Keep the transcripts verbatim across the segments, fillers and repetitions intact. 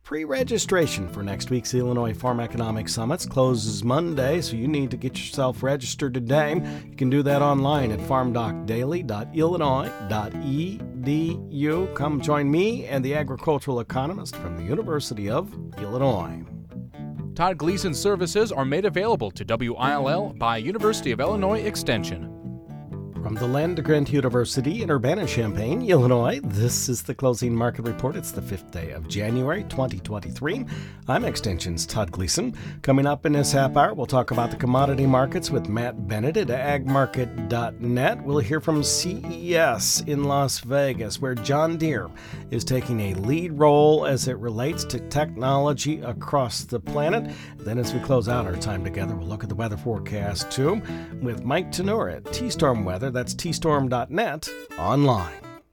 Pre-registration for next week's Illinois Farm Economic Summits closes Monday, so you need to get yourself registered today. You can do that online at farm doc daily dot illinois dot e d u. Come join me and the agricultural economist from the University of Illinois. Todd Gleason services are made available to W I L L by University of Illinois Extension. From the Land-Grant University in Urbana-Champaign, Illinois, this is the Closing Market Report. It's the fifth day of January, twenty twenty-three. I'm Extension's Todd Gleason. Coming up in this half hour, we'll talk about the commodity markets with Matt Bennett at ag market dot net. We'll hear from C E S in Las Vegas, where John Deere is taking a lead role as it relates to technology across the planet. Then as we close out our time together, we'll look at the weather forecast, too, with Mike Tenor at T-Storm Weather. That's T storm dot net online.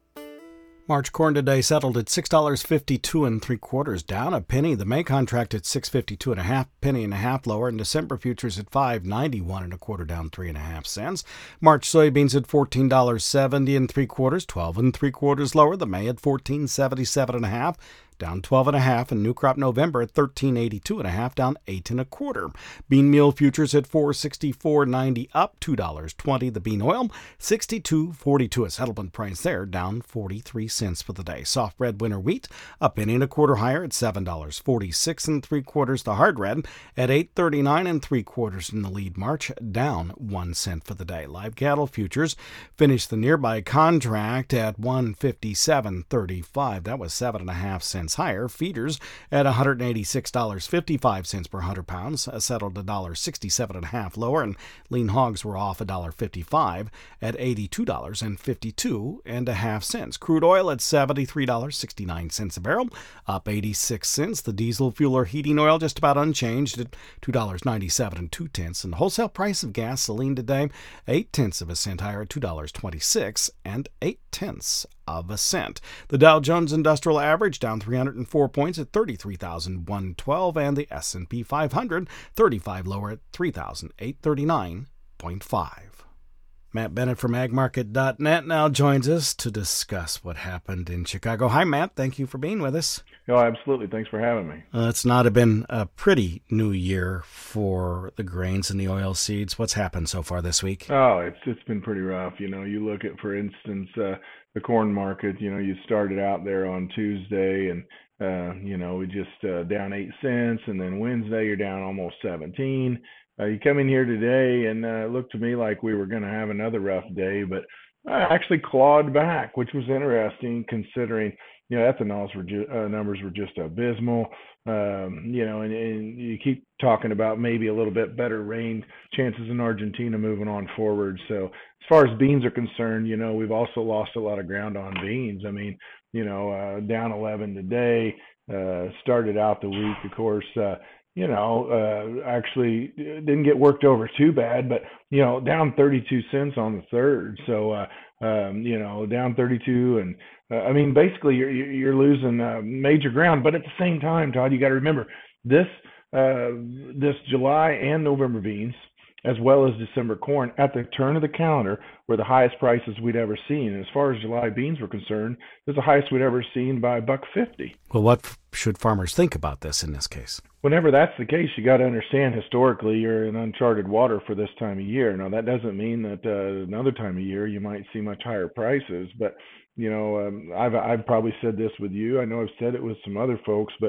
March corn today settled at six dollars and fifty-two and three quarters, down a penny. The May contract at six fifty-two and a half, penny and a half lower, and December futures at five ninety-one and a quarter, down three and a half cents. March soybeans at fourteen dollars and seventy and three quarters, twelve and three quarters lower. The May at fourteen seventy-seven and a half, down twelve and a half, and new crop November at thirteen eighty-two and a half, down eight and a quarter. Bean meal futures at four sixty-four ninety, up two dollars and twenty. The bean oil sixty-two forty-two, a settlement price there, down forty-three cents for the day. Soft red winter wheat up in and a quarter higher at seven dollars and forty-six and three quarters. The hard red at eight thirty-nine and three quarters in the lead. March down one cent for the day. Live cattle futures finished the nearby contract at one fifty-seven thirty-five. That was seven and a half cents higher. Feeders at one hundred eighty-six dollars and fifty-five cents per one hundred pounds, settled one dollar and sixty-seven and a half lower, and lean hogs were off one dollar and fifty-five at eighty-two dollars and fifty-two and a half cents. Crude oil at seventy-three dollars and sixty-nine cents a barrel, up eighty-six cents. The diesel fuel or heating oil just about unchanged at two dollars and ninety-seven and two tenths, and the wholesale price of gasoline today eight tenths of a cent higher at two dollars and twenty-six and eight tenths of a cent. The Dow Jones Industrial Average down three hundred four points at thirty-three thousand one hundred twelve, and the S and P five hundred thirty-five lower at three thousand eight hundred thirty-nine point five. Matt Bennett from ag market dot net now joins us to discuss what happened in Chicago. Hi, Matt. Thank you for being with us. Oh, absolutely. Thanks for having me. Uh, it's not been a pretty new year for the grains and the oil seeds. What's happened so far this week? Oh, it's it's been pretty rough. You know, you look at, for instance, uh, the corn market. You know, you started out there on Tuesday, and uh, you know, we just uh, down eight cents, and then Wednesday you're down almost seventeen. Uh, you come in here today, and uh, it looked to me like we were going to have another rough day, but I actually clawed back, which was interesting considering, you know, ethanol's were ju- uh, numbers were just abysmal. Um, you know, and, and you keep talking about maybe a little bit better rain chances in Argentina moving on forward. So as far as beans are concerned, you know, we've also lost a lot of ground on beans. I mean, you know, uh, down eleven today, uh, started out the week, of course, uh, you know, uh, actually didn't get worked over too bad, but, you know, down thirty-two cents on the third. So, uh, um, you know, down thirty-two. And uh, I mean, basically you're, you're losing uh, major ground, but at the same time, Todd, you got to remember this, uh, this July and November beans, as well as December corn, at the turn of the calendar, were the highest prices we'd ever seen. And as far as July beans were concerned, it was the highest we'd ever seen by a buck fifty. Well, what f- should farmers think about this in this case? Whenever that's the case, you got to understand historically you're in uncharted water for this time of year. Now, that doesn't mean that uh, another time of year you might see much higher prices, but you know, um, I've I've probably said this with you. I know I've said it with some other folks, but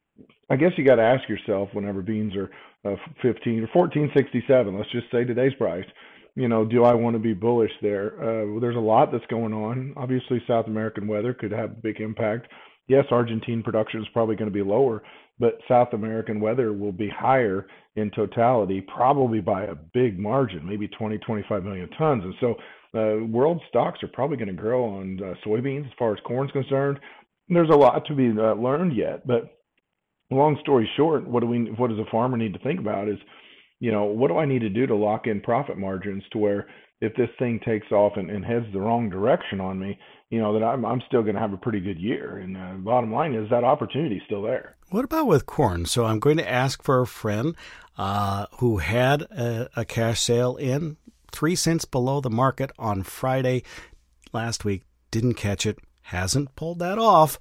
I guess you got to ask yourself whenever beans are uh, fifteen or fourteen sixty-seven, let's just say today's price, you know, do I want to be bullish there? Uh, there's a lot that's going on. Obviously, South American weather could have a big impact. Yes, Argentine production is probably going to be lower, but South American weather will be higher in totality, probably by a big margin, maybe twenty, twenty-five million tons. And so uh, world stocks are probably going to grow on uh, soybeans as far as corn's concerned. There's a lot to be uh, learned yet, but long story short, what do we, what does a farmer need to think about is, you know, what do I need to do to lock in profit margins to where if this thing takes off and, and heads the wrong direction on me, you know, that I'm, I'm still going to have a pretty good year. And uh, bottom line is that opportunity is still there. What about with corn? So I'm going to ask for a friend uh, who had a, a cash sale in three cents below the market on Friday last week, didn't catch it, hasn't pulled that off.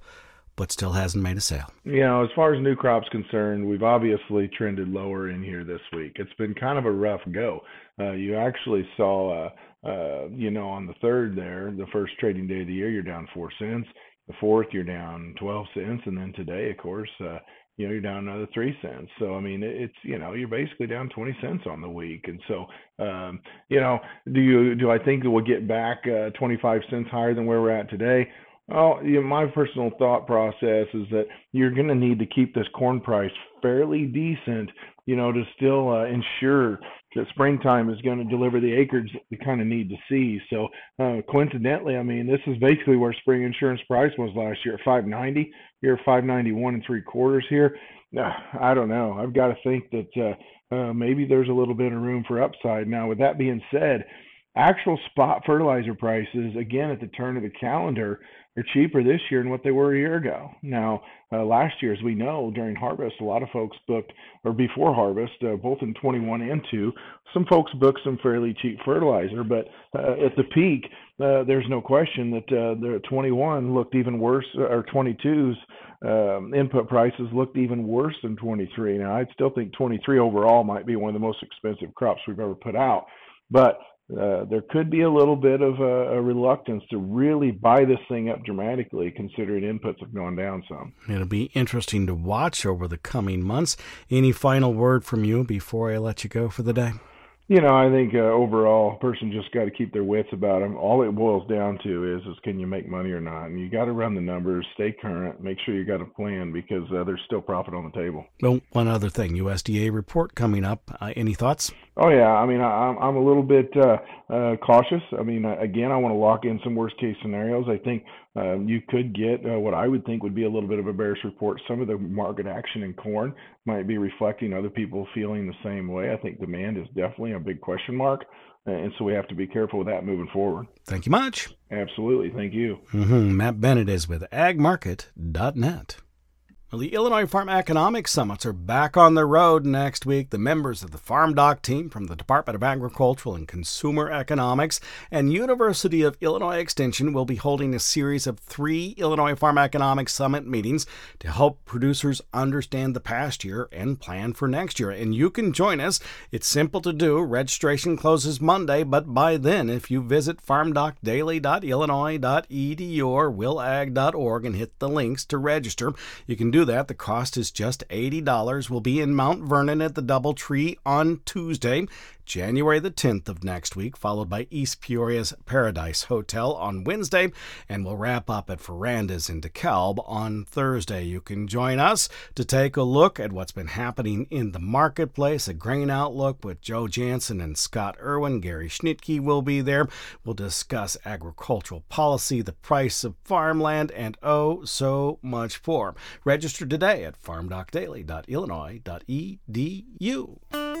but still hasn't made a sale. You know, as far as new crops concerned, we've obviously trended lower in here this week. It's been kind of a rough go. Uh, you actually saw, uh, uh, you know, on the third there, the first trading day of the year, you're down four cents. The fourth, you're down twelve cents. And then today, of course, uh, you know, you're down another three cents. So, I mean, it's, you know, you're basically down twenty cents on the week. And so, um, you know, do you, do I think that we'll get back uh, twenty-five cents higher than where we're at today? Well, you know, my personal thought process is that you're going to need to keep this corn price fairly decent, you know, to still uh, ensure that springtime is going to deliver the acreage that we kind of need to see. So uh, coincidentally, I mean, this is basically where spring insurance price was last year at five ninety. You're at five ninety-one and three quarters here. Uh, I don't know. I've got to think that uh, uh, maybe there's a little bit of room for upside. Now, with that being said, actual spot fertilizer prices, again, at the turn of the calendar, are cheaper this year than what they were a year ago. Now, uh, last year, as we know, during harvest, a lot of folks booked, or before harvest, uh, both in twenty-one and two, some folks booked some fairly cheap fertilizer, but uh, at the peak, uh, there's no question that uh, the twenty-one looked even worse, or twenty-two's um, input prices looked even worse than twenty-three. Now, I still think twenty-three overall might be one of the most expensive crops we've ever put out, but Uh, there could be a little bit of a, a reluctance to really buy this thing up dramatically, considering inputs have gone down some. It'll be interesting to watch over the coming months. Any final word from you before I let you go for the day? You know, I think uh, overall, a person just got to keep their wits about them. All it boils down to is, is can you make money or not? And you got to run the numbers, stay current, make sure you got a plan, because uh, there's still profit on the table. Well, one other thing, U S D A report coming up. Uh, any thoughts? Oh, yeah. I mean, I, I'm a little bit uh, uh, cautious. I mean, again, I want to lock in some worst case scenarios. I think uh, you could get uh, what I would think would be a little bit of a bearish report. Some of the market action in corn might be reflecting other people feeling the same way. I think demand is definitely a big question mark. And so we have to be careful with that moving forward. Thank you much. Absolutely. Thank you. Mm-hmm. Matt Bennett is with ag market dot net. Well, the Illinois Farm Economics Summits are back on the road next week. The members of the Farm Doc team from the Department of Agricultural and Consumer Economics and University of Illinois Extension will be holding a series of three Illinois Farm Economics Summit meetings to help producers understand the past year and plan for next year. And you can join us. It's simple to do. Registration closes Monday, but by then, if you visit farm doc daily dot illinois dot e d u or will ag dot org and hit the links to register, you can do that. The cost is just eighty dollars. We'll be in Mount Vernon at the Doubletree on Tuesday, January the tenth of next week, followed by East Peoria's Paradise Hotel on Wednesday, and we'll wrap up at Ferranda's in DeKalb on Thursday. You can join us to take a look at what's been happening in the marketplace, a grain outlook with Joe Jansen and Scott Irwin. Gary Schnitke will be there. We'll discuss agricultural policy, the price of farmland, and oh, so much more. Register today at farm doc daily dot illinois dot e d u.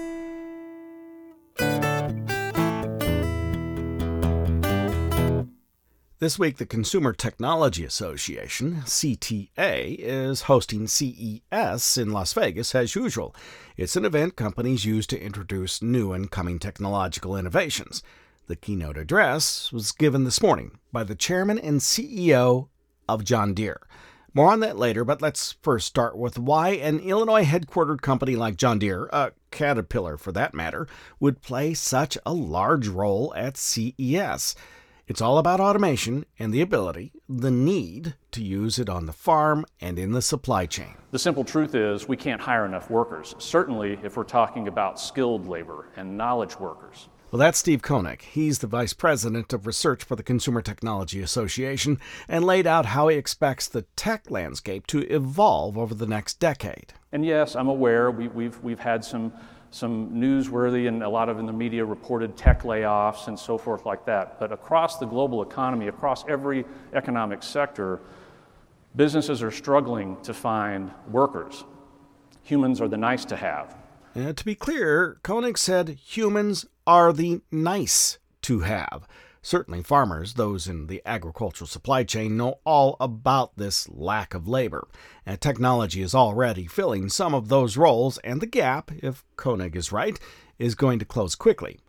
This week, the Consumer Technology Association, C T A, is hosting C E S in Las Vegas as usual. It's an event companies use to introduce new and coming technological innovations. The keynote address was given this morning by the chairman and C E O of John Deere. More on that later, but let's first start with why an Illinois-headquartered company like John Deere, uh, Caterpillar for that matter, would play such a large role at C E S. It's all about automation and the ability, the need, to use it on the farm and in the supply chain. The simple truth is we can't hire enough workers, certainly if we're talking about skilled labor and knowledge workers. Well, that's Steve Koenig. He's the Vice President of Research for the Consumer Technology Association and laid out how he expects the tech landscape to evolve over the next decade. And yes, I'm aware we, we've, we've had some, some newsworthy and a lot of in the media reported tech layoffs and so forth like that. But across the global economy, across every economic sector, businesses are struggling to find workers. Humans are the nice to have. Uh, to be clear, Koenig said humans are the nice to have. Certainly farmers, those in the agricultural supply chain, know all about this lack of labor. And technology is already filling some of those roles, and the gap, if Koenig is right, is going to close quickly.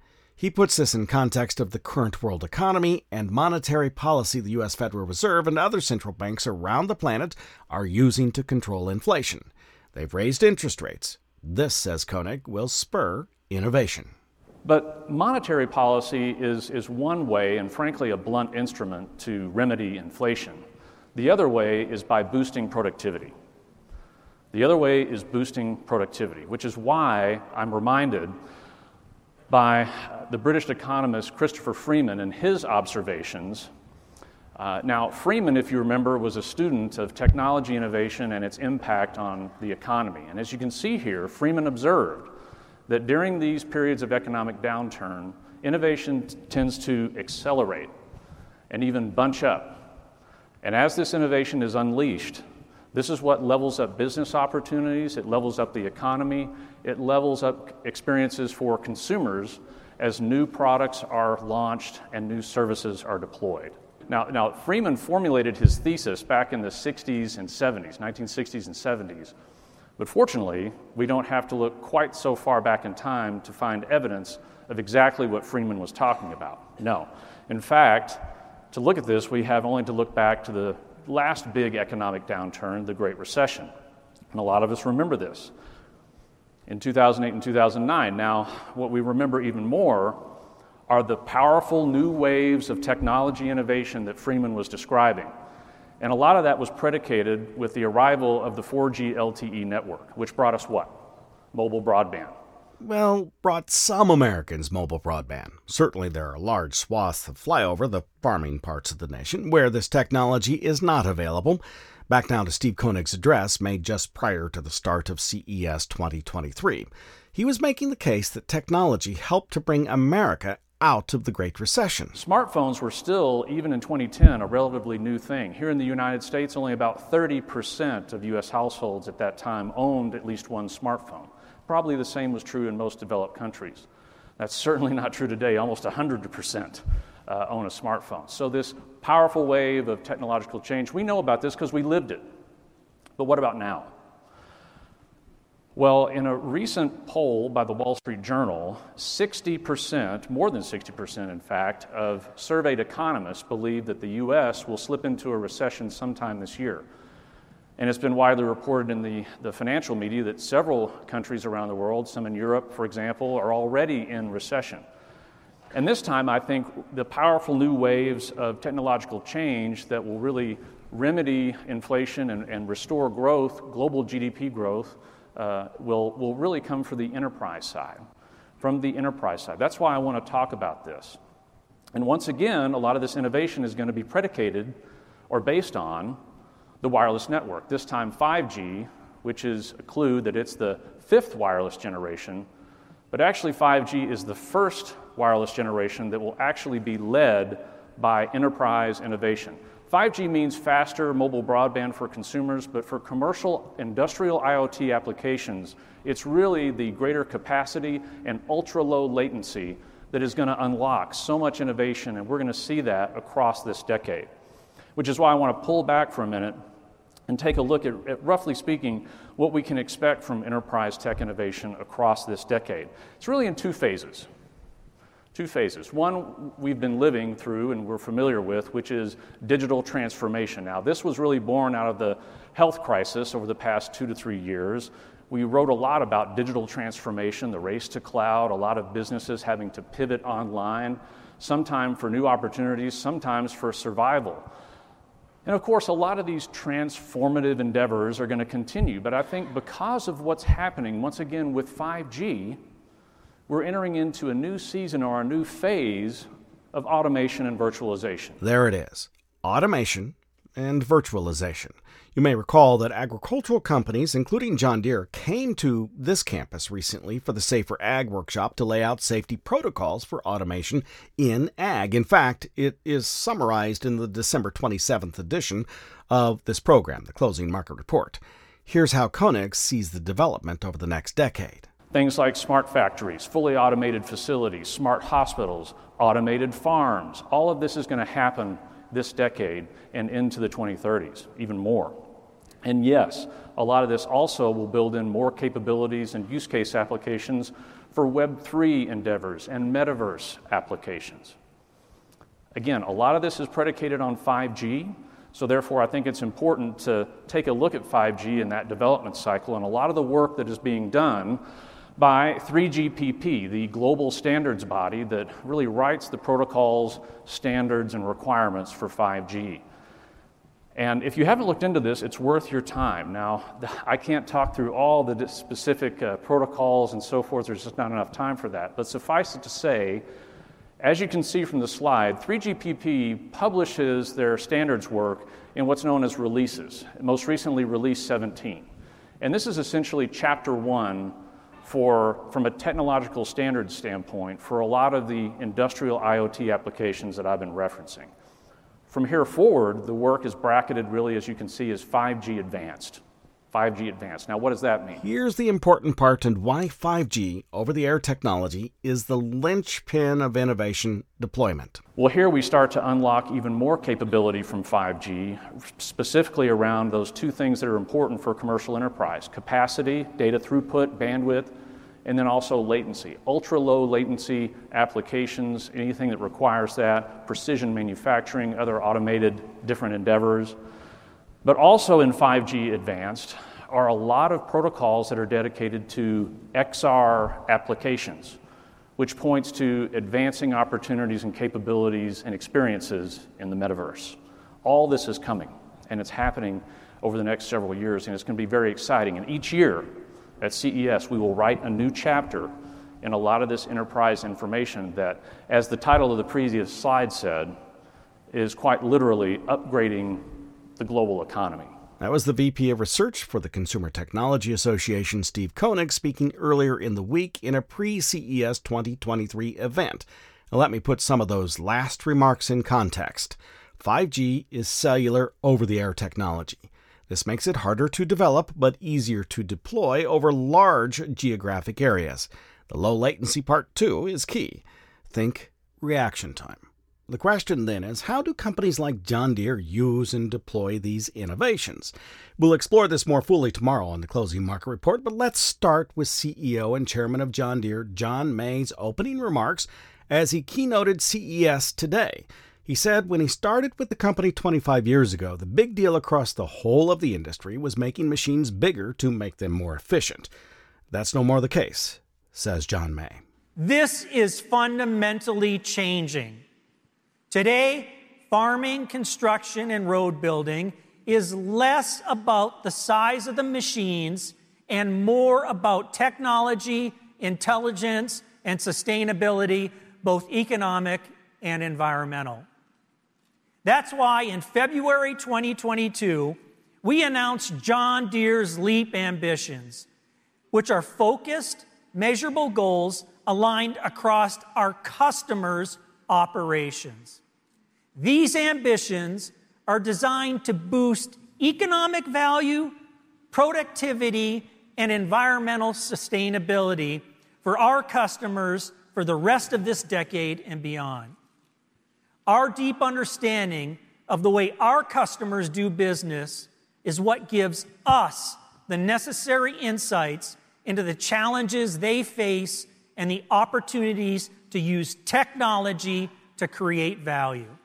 He puts this in context of the current world economy and monetary policy the U S Federal Reserve and other central banks around the planet are using to control inflation. They've raised interest rates. This, says Koenig, will spur innovation. But monetary policy is, is one way, and frankly a blunt instrument to remedy inflation. The other way is by boosting productivity. The other way is boosting productivity, which is why I'm reminded by the British economist Christopher Freeman and his observations. Uh, now, Freeman, if you remember, was a student of technology innovation and its impact on the economy. And as you can see here, Freeman observed that during these periods of economic downturn, innovation t- tends to accelerate and even bunch up. And as this innovation is unleashed, this is what levels up business opportunities, it levels up the economy, it levels up experiences for consumers as new products are launched and new services are deployed. Now, now Freeman formulated his thesis back in the sixties and seventies, nineteen sixties and seventies. But fortunately, we don't have to look quite so far back in time to find evidence of exactly what Freeman was talking about. No. In fact, to look at this, we have only to look back to the last big economic downturn, the Great Recession. And a lot of us remember this in two thousand eight and two thousand nine. Now, what we remember even more are the powerful new waves of technology innovation that Freeman was describing. And a lot of that was predicated with the arrival of the four G L T E network, which brought us what? Mobile broadband. Well, brought some Americans mobile broadband. Certainly there are large swaths of flyover, the farming parts of the nation, where this technology is not available. Back now to Steve Koenig's address made just prior to the start of C E S twenty twenty-three. He was making the case that technology helped to bring America out of the Great Recession. Smartphones were still, even in twenty ten, a relatively new thing. Here in the United States, only about thirty percent of U S households at that time owned at least one smartphone. Probably the same was true in most developed countries. That's certainly not true today. Almost one hundred percent uh, own a smartphone. So this powerful wave of technological change, we know about this because we lived it. But what about now? Well, in a recent poll by the Wall Street Journal, sixty percent, more than sixty percent in fact, of surveyed economists believe that the U S will slip into a recession sometime this year. And it's been widely reported in the, the financial media that several countries around the world, some in Europe, for example, are already in recession. And this time, I think the powerful new waves of technological change that will really remedy inflation and, and restore growth, global G D P growth, uh, will, will really come from the enterprise side, from the enterprise side. That's why I want to talk about this. And once again, a lot of this innovation is going to be predicated or based on the wireless network, this time five G, which is a clue that it's the fifth wireless generation, but actually five G is the first wireless generation that will actually be led by enterprise innovation. five G means faster mobile broadband for consumers, but for commercial industrial IoT applications, it's really the greater capacity and ultra-low latency that is going to unlock so much innovation, and we're going to see that across this decade. Which is why I want to pull back for a minute and take a look at, at, roughly speaking, what we can expect from enterprise tech innovation across this decade. It's really in two phases. Two phases. One we've been living through and we're familiar with, which is digital transformation. Now, this was really born out of the health crisis over the past two to three years. We wrote a lot about digital transformation, the race to cloud, a lot of businesses having to pivot online, sometimes for new opportunities, sometimes for survival. And of course, a lot of these transformative endeavors are going to continue, but I think because of what's happening, once again, with five G, we're entering into a new season or a new phase of automation and virtualization. There it is, automation and virtualization. You may recall that agricultural companies, including John Deere, came to this campus recently for the Safer Ag workshop to lay out safety protocols for automation in ag. In fact, it is summarized in the December twenty-seventh edition of this program, the Closing Market Report. Here's how Koenig sees the development over the next decade. Things like smart factories, fully automated facilities, smart hospitals, automated farms, all of this is going to happen this decade and into the twenty thirties, even more. And yes, a lot of this also will build in more capabilities and use case applications for Web three endeavors and metaverse applications. Again, a lot of this is predicated on five G, so therefore I think it's important to take a look at five G in that development cycle and a lot of the work that is being done by three G P P, the global standards body that really writes the protocols, standards, and requirements for five G. And if you haven't looked into this, it's worth your time. Now, I can't talk through all the specific uh, protocols and so forth. There's just not enough time for that. But suffice it to say, as you can see from the slide, three G P P publishes their standards work in what's known as releases, most recently Release seventeen. And this is essentially chapter one for, from a technological standards standpoint for a lot of the industrial IoT applications that I've been referencing. From here forward, the work is bracketed really, as you can see, as five G Advanced. five G Advanced. Now, what does that mean? Here's the important part and why five G over-the-air technology is the linchpin of innovation deployment. Well, here we start to unlock even more capability from five G, specifically around those two things that are important for commercial enterprise: capacity, data throughput, bandwidth, and then also latency. Ultra-low latency applications, anything that requires that, precision manufacturing, other automated different endeavors. But also in five G Advanced are a lot of protocols that are dedicated to X R applications, which points to advancing opportunities and capabilities and experiences in the metaverse. All this is coming, and it's happening over the next several years, and it's going to be very exciting. And each year at C E S, we will write a new chapter in a lot of this enterprise information that, as the title of the previous slide said, is quite literally upgrading the global economy. That was the V P of Research for the Consumer Technology Association, Steve Koenig, speaking earlier in the week in a pre-C E S twenty twenty-three event. Now, let me put some of those last remarks in context. five G is cellular over-the-air technology. This makes it harder to develop, but easier to deploy over large geographic areas. The low latency part, too, is key. Think reaction time. The question then is, how do companies like John Deere use and deploy these innovations? We'll explore this more fully tomorrow on the Closing Market Report, but let's start with C E O and Chairman of John Deere, John May's opening remarks as he keynoted C E S today. He said when he started with the company twenty-five years ago, the big deal across the whole of the industry was making machines bigger to make them more efficient. That's no more the case, says John May. This is fundamentally changing. Today, farming, construction, and road building is less about the size of the machines and more about technology, intelligence, and sustainability, both economic and environmental. That's why in February twenty twenty-two, we announced John Deere's LEAP ambitions, which are focused, measurable goals aligned across our customers' operations. These ambitions are designed to boost economic value, productivity, and environmental sustainability for our customers for the rest of this decade and beyond. Our deep understanding of the way our customers do business is what gives us the necessary insights into the challenges they face and the opportunities to use technology to create value.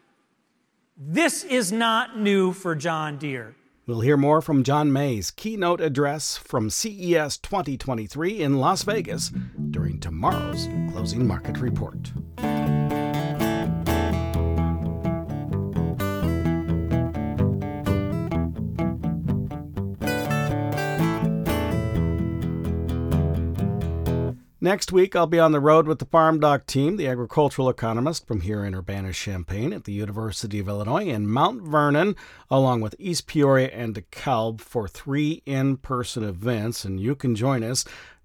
This is not new for John Deere. We'll hear more from John May's keynote address from C E S twenty twenty-three in Las Vegas during tomorrow's Closing Market Report. Next week, I'll be on the road with the Farm Doc team, the agricultural economist from here in Urbana-Champaign at the University of Illinois in Mount Vernon, along with East Peoria and DeKalb for three in-person events, and you can join us.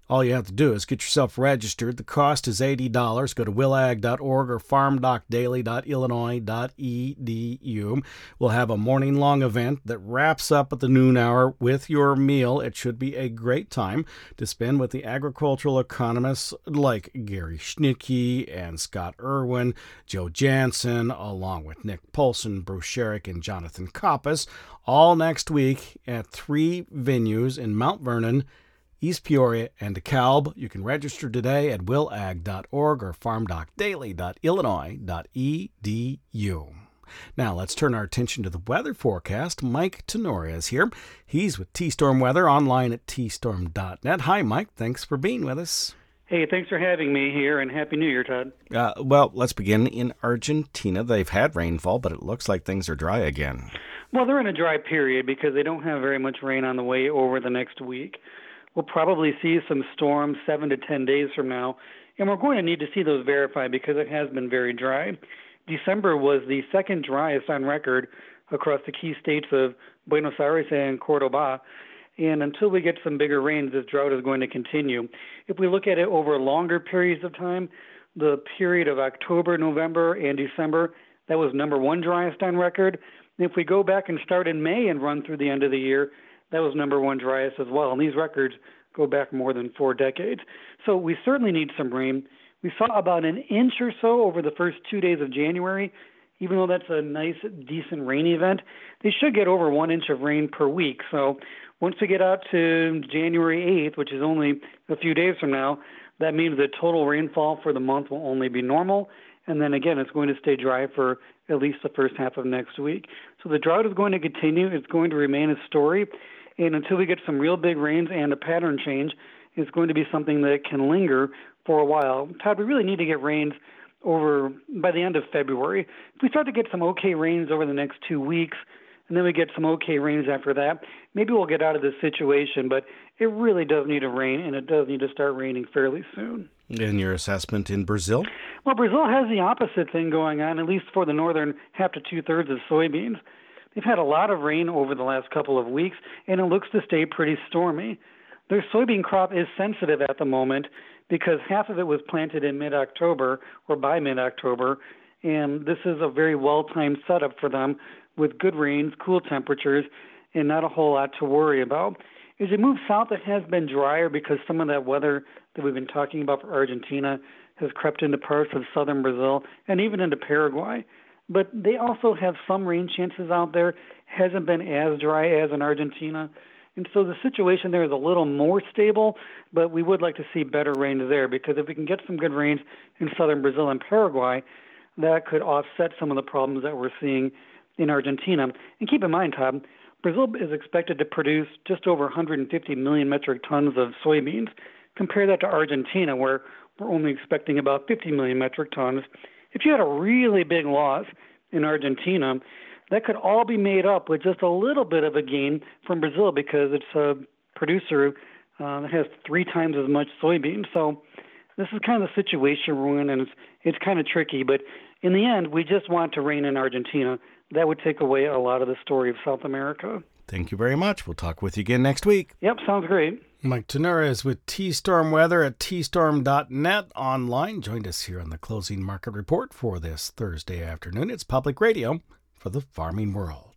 All you have to do is get yourself registered. The cost is eighty dollars. Go to will ag dot org or farm doc daily dot illinois dot e d u. We'll have a morning-long event that wraps up at the noon hour with your meal. It should be a great time to spend with the agricultural economists like Gary Schnicke and Scott Irwin, Joe Jansen, along with Nick Polson, Bruce Sherrick, and Jonathan Koppas, all next week at three venues in Mount Vernon, East Peoria, and DeKalb. You can register today at will ag dot org or farm doc daily dot illinois dot e d u. Now let's turn our attention to the weather forecast. Mike Tenoria is here. He's with T-Storm Weather online at t storm dot net. Hi, Mike. Thanks for being with us. Hey, thanks for having me here, and Happy New Year, Todd. Uh, well, let's begin in Argentina. They've had rainfall, but it looks like things are dry again. Well, they're in a dry period because they don't have very much rain on the way over the next week. We'll probably see some storms seven to ten days from now, and we're going to need to see those verified because it has been very dry. December was the second driest on record across the key states of Buenos Aires and Cordoba, and until we get some bigger rains, this drought is going to continue. If we look at it over longer periods of time, the period of October, November, and December, that was number one driest on record. And if we go back and start in May and run through the end of the year, that was number one driest as well. And these records go back more than four decades. So we certainly need some rain. We saw about an inch or so over the first two days of January. Even though that's a nice, decent rain event, they should get over one inch of rain per week. So once we get out to January eighth, which is only a few days from now, that means the total rainfall for the month will only be normal. And then again, it's going to stay dry for at least the first half of next week. So the drought is going to continue. It's going to remain a story. And until we get some real big rains and a pattern change, it's going to be something that can linger for a while. Todd, we really need to get rains over by the end of February. If we start to get some okay rains over the next two weeks, and then we get some okay rains after that, maybe we'll get out of this situation. But it really does need to rain, and it does need to start raining fairly soon. And your assessment in Brazil? Well, Brazil has the opposite thing going on, at least for the northern half to two-thirds of soybeans. They've had a lot of rain over the last couple of weeks, and it looks to stay pretty stormy. Their soybean crop is sensitive at the moment because half of it was planted in mid-October or by mid-October, and this is a very well-timed setup for them with good rains, cool temperatures, and not a whole lot to worry about. As you move south, it has been drier because some of that weather that we've been talking about for Argentina has crept into parts of southern Brazil and even into Paraguay. But they also have some rain chances out there. Hasn't been as dry as in Argentina. And so the situation there is a little more stable, but we would like to see better rains there because if we can get some good rains in southern Brazil and Paraguay, that could offset some of the problems that we're seeing in Argentina. And keep in mind, Todd, Brazil is expected to produce just over one hundred fifty million metric tons of soybeans. Compare that to Argentina, where we're only expecting about fifty million metric tons. If you had a really big loss in Argentina, that could all be made up with just a little bit of a gain from Brazil because it's a producer uh, that has three times as much soybeans. So this is kind of the situation we're in, and it's, it's kind of tricky. But in the end, we just want to rain in Argentina. That would take away a lot of the story of South America. Thank you very much. We'll talk with you again next week. Yep, sounds great. Mike Tenoria is with T-Storm Weather at t storm dot net online. Joined us here on the Closing Market Report for this Thursday afternoon. It's Public Radio for the farming world.